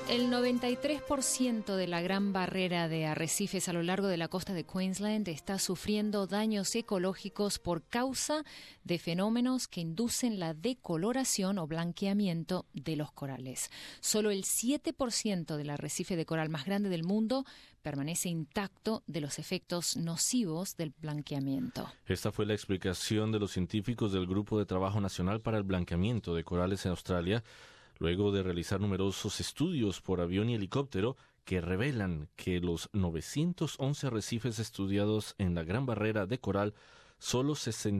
El 93% de la gran barrera de arrecifes a lo largo de la costa de Queensland está sufriendo daños ecológicos por causa de fenómenos que inducen la decoloración o blanqueamiento de los corales. Solo el 7% del arrecife de coral más grande del mundo permanece intacto de los efectos nocivos del blanqueamiento. Esta fue la explicación de los científicos del Grupo de Trabajo Nacional para el Blanqueamiento de Corales en Australia, luego de realizar numerosos estudios por avión y helicóptero que revelan que los 911 arrecifes estudiados en la Gran Barrera de Coral, solo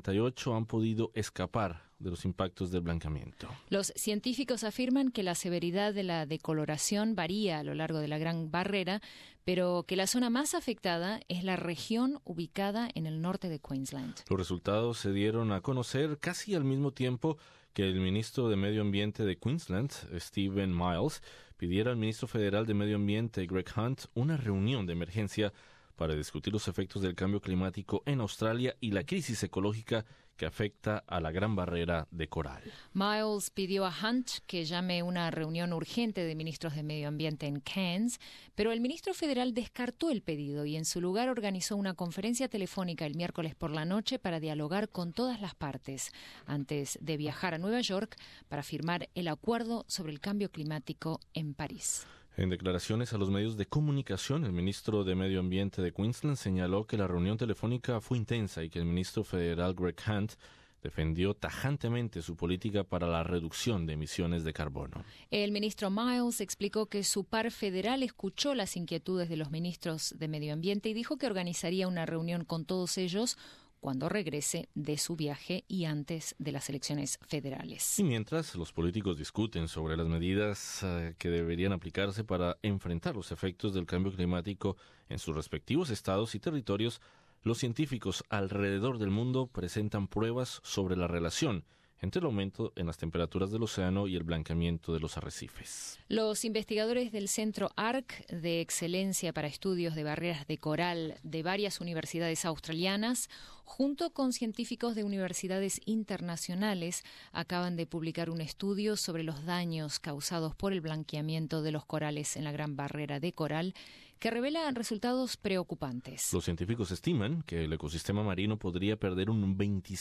68 han podido escapar de los impactos del blanqueamiento. Los científicos afirman que la severidad de la decoloración varía a lo largo de la Gran Barrera, pero que la zona más afectada es la región ubicada en el norte de Queensland. Los resultados se dieron a conocer casi al mismo tiempo que el ministro de Medio Ambiente de Queensland, Stephen Miles, pidiera al ministro federal de Medio Ambiente, Greg Hunt, una reunión de emergencia para discutir los efectos del cambio climático en Australia y la crisis ecológica que afecta a la Gran Barrera de Coral. Miles pidió a Hunt que llame una reunión urgente de ministros de Medio Ambiente en Cairns, pero el ministro federal descartó el pedido y en su lugar organizó una conferencia telefónica el miércoles por la noche para dialogar con todas las partes, antes de viajar a Nueva York para firmar el acuerdo sobre el cambio climático en París. En declaraciones a los medios de comunicación, el ministro de Medio Ambiente de Queensland señaló que la reunión telefónica fue intensa y que el ministro federal Greg Hunt defendió tajantemente su política para la reducción de emisiones de carbono. El ministro Miles explicó que su par federal escuchó las inquietudes de los ministros de Medio Ambiente y dijo que organizaría una reunión con todos ellos cuando regrese de su viaje y antes de las elecciones federales. Y mientras los políticos discuten sobre las medidas que deberían aplicarse para enfrentar los efectos del cambio climático en sus respectivos estados y territorios, los científicos alrededor del mundo presentan pruebas sobre la relación entre el aumento en las temperaturas del océano y el blanqueamiento de los arrecifes. Los investigadores del Centro ARC de Excelencia para Estudios de Barreras de Coral de varias universidades australianas, junto con científicos de universidades internacionales, acaban de publicar un estudio sobre los daños causados por el blanqueamiento de los corales en la Gran Barrera de Coral, que revela resultados preocupantes. Los científicos estiman que el ecosistema marino podría perder un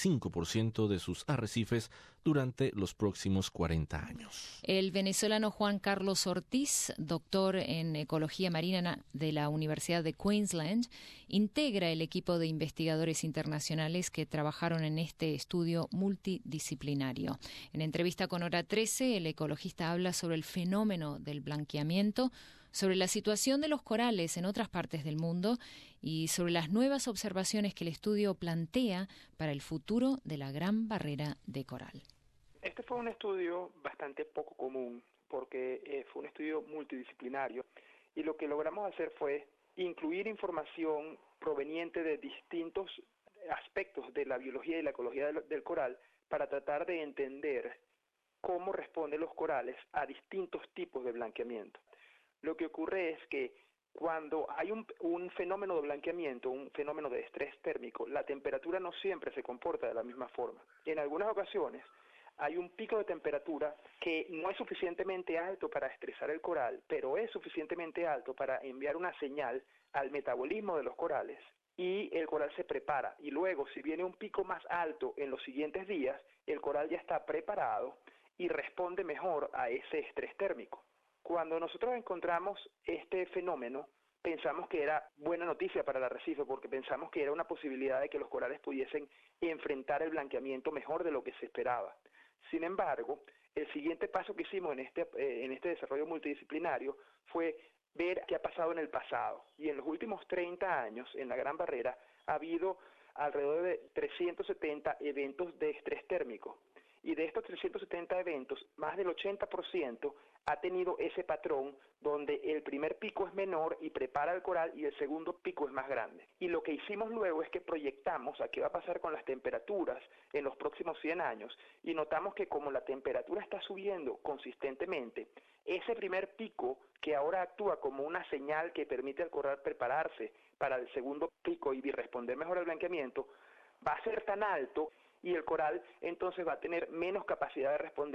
25% de sus arrecifes durante los próximos 40 años. El venezolano Juan Carlos Ortiz, doctor en Ecología Marina de la Universidad de Queensland, integra el equipo de investigadores internacionales que trabajaron en este estudio multidisciplinario. En entrevista con Hora 13, el ecologista habla sobre el fenómeno del blanqueamiento, sobre la situación de los corales en otras partes del mundo y sobre las nuevas observaciones que el estudio plantea para el futuro de la Gran Barrera de Coral. Este fue un estudio bastante poco común porque fue un estudio multidisciplinario y lo que logramos hacer fue incluir información proveniente de distintos aspectos de la biología y la ecología del coral para tratar de entender cómo responden los corales a distintos tipos de blanqueamiento. Lo que ocurre es que cuando hay un fenómeno de blanqueamiento, un fenómeno de estrés térmico, la temperatura no siempre se comporta de la misma forma. En algunas ocasiones hay un pico de temperatura que no es suficientemente alto para estresar el coral, pero es suficientemente alto para enviar una señal al metabolismo de los corales y el coral se prepara. Y luego, si viene un pico más alto en los siguientes días, el coral ya está preparado y responde mejor a ese estrés térmico. Cuando nosotros encontramos este fenómeno, pensamos que era buena noticia para el arrecife porque pensamos que era una posibilidad de que los corales pudiesen enfrentar el blanqueamiento mejor de lo que se esperaba. Sin embargo, el siguiente paso que hicimos en este desarrollo multidisciplinario fue ver qué ha pasado en el pasado. Y en los últimos 30 años, en la Gran Barrera, ha habido alrededor de 370 eventos de estrés térmico. Y de estos 370 eventos, más del 80% ha tenido ese patrón donde el primer pico es menor y prepara el coral y el segundo pico es más grande. Y lo que hicimos luego es que proyectamos a qué va a pasar con las temperaturas en los próximos 100 años y notamos que como la temperatura está subiendo consistentemente, ese primer pico que ahora actúa como una señal que permite al coral prepararse para el segundo pico y responder mejor al blanqueamiento, va a ser tan alto y el coral entonces va a tener menos capacidad de responder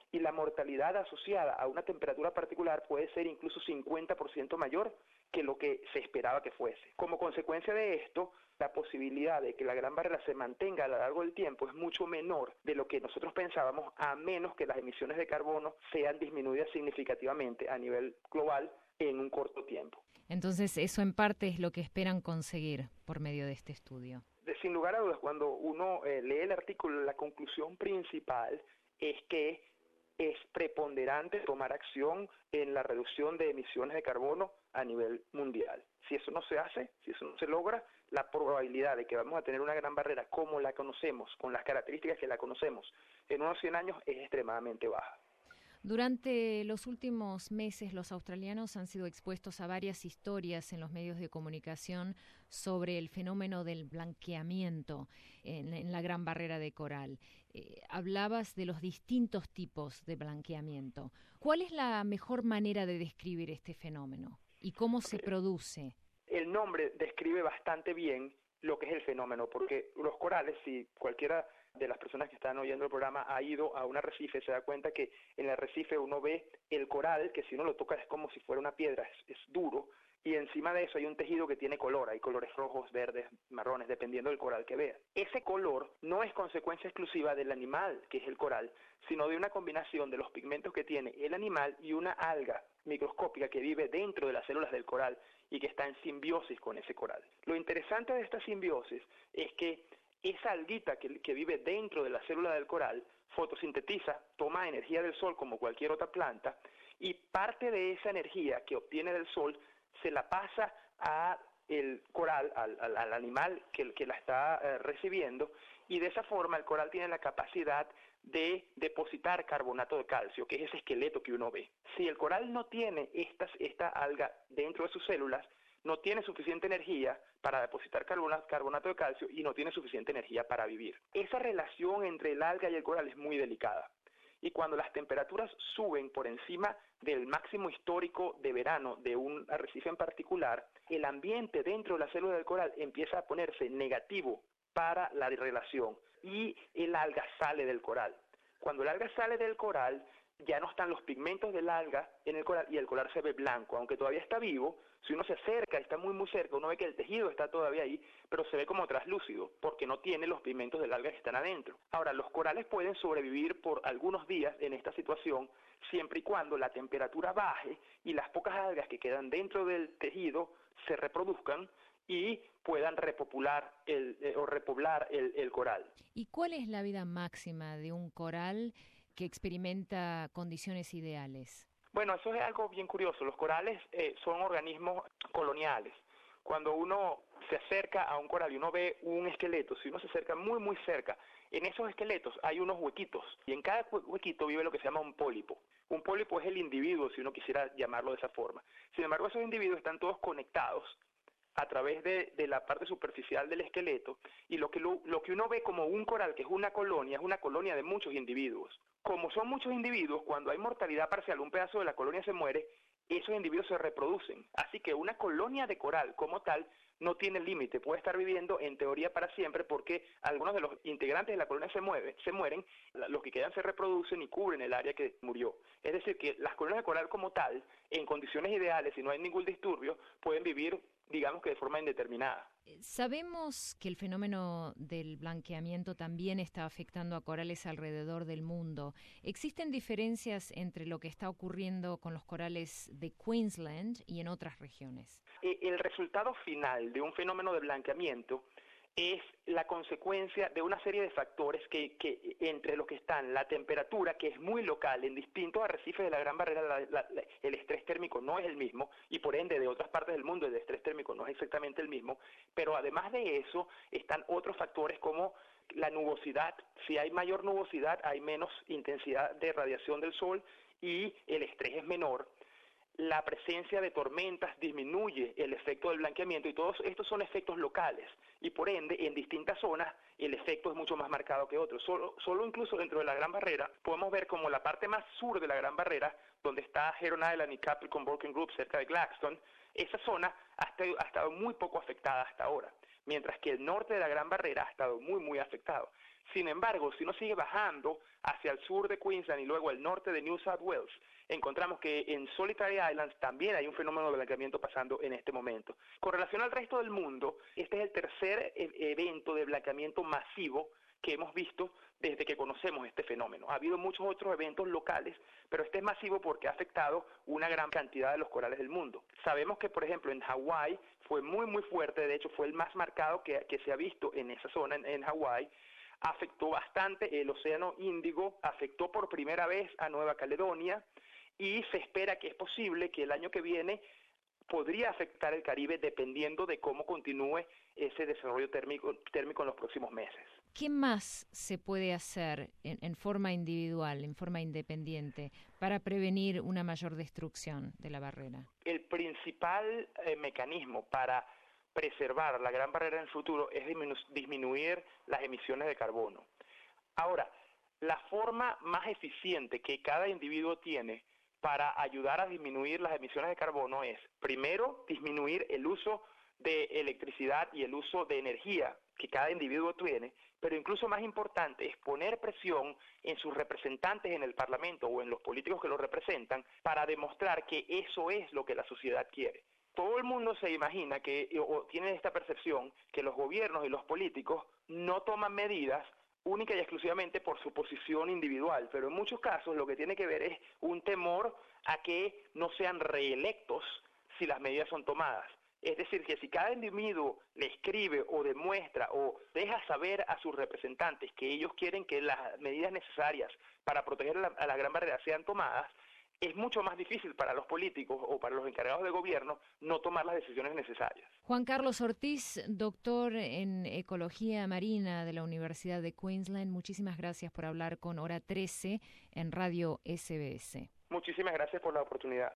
y la mortalidad asociada a una temperatura particular puede ser incluso 50% mayor que lo que se esperaba que fuese. Como consecuencia de esto, la posibilidad de que la Gran Barrera se mantenga a lo largo del tiempo es mucho menor de lo que nosotros pensábamos, a menos que las emisiones de carbono sean disminuidas significativamente a nivel global en un corto tiempo. Entonces, eso en parte es lo que esperan conseguir por medio de este estudio. Sin lugar a dudas, cuando uno lee el artículo, la conclusión principal es que es preponderante tomar acción en la reducción de emisiones de carbono a nivel mundial. Si eso no se hace, si eso no se logra, la probabilidad de que vamos a tener una Gran Barrera como la conocemos, con las características que la conocemos, en unos 100 años es extremadamente baja. Durante los últimos meses, los australianos han sido expuestos a varias historias en los medios de comunicación sobre el fenómeno del blanqueamiento en la Gran Barrera de Coral. Hablabas de los distintos tipos de blanqueamiento. ¿Cuál es la mejor manera de describir este fenómeno y cómo se produce? El nombre describe bastante bien lo que es el fenómeno, porque los corales, si cualquiera de las personas que están oyendo el programa ha ido a un arrecife, se da cuenta que en el arrecife uno ve el coral, que si uno lo toca es como si fuera una piedra, es duro, y encima de eso hay un tejido que tiene color, hay colores rojos, verdes, marrones, dependiendo del coral que vea. Ese color no es consecuencia exclusiva del animal, que es el coral, sino de una combinación de los pigmentos que tiene el animal y una alga microscópica que vive dentro de las células del coral y que está en simbiosis con ese coral. Lo interesante de esta simbiosis es que esa alguita que vive dentro de la célula del coral fotosintetiza, toma energía del sol como cualquier otra planta, y parte de esa energía que obtiene del sol se la pasa a el coral, al animal que la está recibiendo, y de esa forma el coral tiene la capacidad de depositar carbonato de calcio, que es ese esqueleto que uno ve. Si el coral no tiene esta alga dentro de sus células, no tiene suficiente energía para depositar carbonato de calcio y no tiene suficiente energía para vivir. Esa relación entre el alga y el coral es muy delicada. Y cuando las temperaturas suben por encima del máximo histórico de verano de un arrecife en particular, el ambiente dentro de la célula del coral empieza a ponerse negativo para la relación y el alga sale del coral. Cuando el alga sale del coral, ya no están los pigmentos del alga en el coral y el coral se ve blanco, aunque todavía está vivo. Si uno se acerca, está muy muy cerca, uno ve que el tejido está todavía ahí, pero se ve como traslúcido, porque no tiene los pigmentos del alga que están adentro. Ahora, los corales pueden sobrevivir por algunos días en esta situación, siempre y cuando la temperatura baje y las pocas algas que quedan dentro del tejido se reproduzcan y puedan repoblar el coral. ¿Y cuál es la vida máxima de un coral que experimenta condiciones ideales? Bueno, eso es algo bien curioso. Los corales son organismos coloniales. Cuando uno se acerca a un coral y uno ve un esqueleto, si uno se acerca muy muy cerca, en esos esqueletos hay unos huequitos y en cada huequito vive lo que se llama un pólipo. Un pólipo es el individuo, si uno quisiera llamarlo de esa forma. Sin embargo, esos individuos están todos conectados a través de la parte superficial del esqueleto, y lo que uno ve como un coral, que es una colonia de muchos individuos. Como son muchos individuos, cuando hay mortalidad parcial, un pedazo de la colonia se muere, esos individuos se reproducen. Así que una colonia de coral como tal no tiene límite, puede estar viviendo en teoría para siempre, porque algunos de los integrantes de la colonia se mueren, los que quedan se reproducen y cubren el área que murió. Es decir, que las colonias de coral como tal, en condiciones ideales, si no hay ningún disturbio, pueden vivir, digamos que de forma indeterminada. Sabemos que el fenómeno del blanqueamiento también está afectando a corales alrededor del mundo. ¿Existen diferencias entre lo que está ocurriendo con los corales de Queensland y en otras regiones? El resultado final de un fenómeno de blanqueamiento es la consecuencia de una serie de factores que entre los que están la temperatura, que es muy local, en distintos arrecifes de la Gran Barrera el estrés térmico no es el mismo, y por ende de otras partes del mundo el estrés térmico no es exactamente el mismo, pero además de eso están otros factores como la nubosidad. Si hay mayor nubosidad hay menos intensidad de radiación del sol y el estrés es menor. La presencia de tormentas disminuye el efecto del blanqueamiento, y todos estos son efectos locales, y por ende en distintas zonas el efecto es mucho más marcado que otros. Solo incluso dentro de la Gran Barrera podemos ver como la parte más sur de la Gran Barrera, donde está Heron Island y Capricorn Volcán Group cerca de Gladstone, esa zona ha estado muy poco afectada hasta ahora, mientras que el norte de la Gran Barrera ha estado muy muy afectado. Sin embargo, si uno sigue bajando hacia el sur de Queensland y luego el norte de New South Wales, encontramos que en Solitary Islands también hay un fenómeno de blanqueamiento pasando en este momento. Con relación al resto del mundo, este es el tercer evento de blanqueamiento masivo que hemos visto desde que conocemos este fenómeno. Ha habido muchos otros eventos locales, pero este es masivo porque ha afectado una gran cantidad de los corales del mundo. Sabemos que, por ejemplo, en Hawái fue muy fuerte, de hecho fue el más marcado que se ha visto en esa zona, en Hawái. Afectó bastante el Océano Índico, afectó por primera vez a Nueva Caledonia y se espera que es posible que el año que viene podría afectar el Caribe dependiendo de cómo continúe ese desarrollo térmico en los próximos meses. ¿Qué más se puede hacer en forma individual, en forma independiente, para prevenir una mayor destrucción de la barrera? El principal mecanismo para preservar la Gran Barrera en el futuro es disminuir las emisiones de carbono. Ahora, la forma más eficiente que cada individuo tiene para ayudar a disminuir las emisiones de carbono es, primero, disminuir el uso de electricidad y el uso de energía que cada individuo tiene, pero incluso más importante es poner presión en sus representantes en el Parlamento o en los políticos que los representan para demostrar que eso es lo que la sociedad quiere. Todo el mundo se imagina o tiene esta percepción que los gobiernos y los políticos no toman medidas única y exclusivamente por su posición individual, pero en muchos casos lo que tiene que ver es un temor a que no sean reelectos si las medidas son tomadas. Es decir, que si cada individuo le escribe o demuestra o deja saber a sus representantes que ellos quieren que las medidas necesarias para proteger a la Gran Barrera sean tomadas, es mucho más difícil para los políticos o para los encargados de gobierno no tomar las decisiones necesarias. Juan Carlos Ortiz, doctor en Ecología Marina de la Universidad de Queensland, muchísimas gracias por hablar con Hora 13 en Radio SBS. Muchísimas gracias por la oportunidad.